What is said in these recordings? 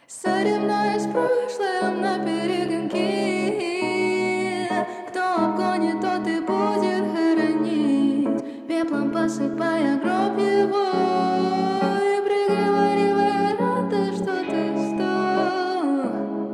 Соревнуясь с прошлым на перегонки, кто обгонит, тот и будет хоронить, пеплом посыпая гроб его и приговаривая: рада, что ты стал.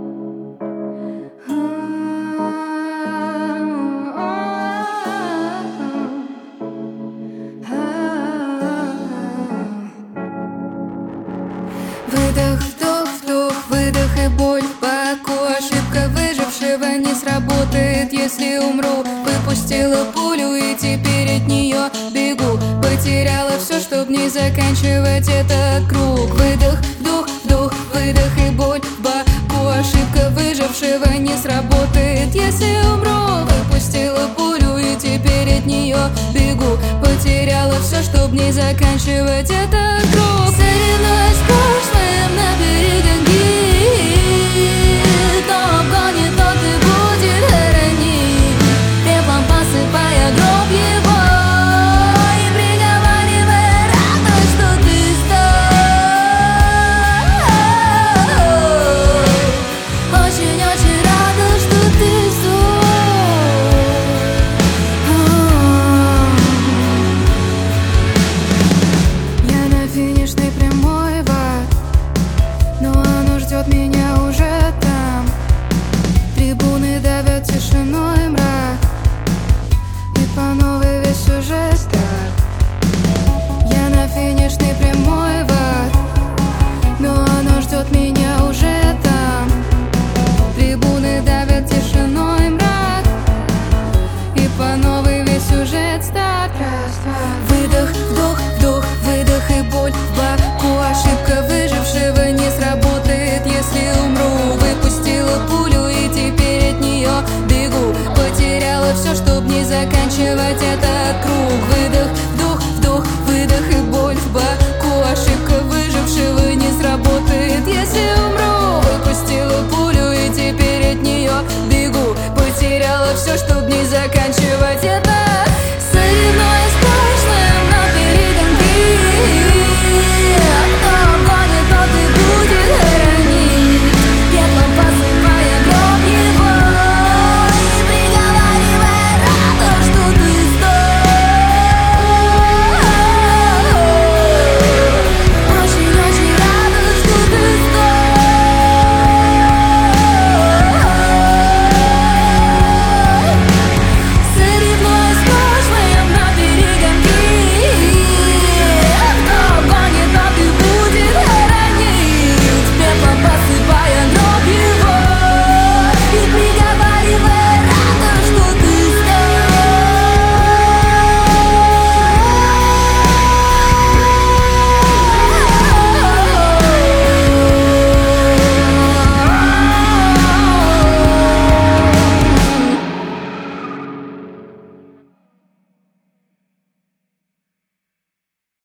Выдох, вдох, вдох, выдох и боль в боку. Ошибка выжившего не сработает, если умру. Выпустила пулю и теперь от нее бегу. Потеряла все, чтоб не заканчивать этот круг. Выдох, вдох, вдох, выдох и боль в боку. Ошибка выжившего не сработает, если умру. Выпустила пулю и теперь от нее бегу. Потеряла все, чтоб не заканчивать этот круг. Соревнуясь с прошлым на берегу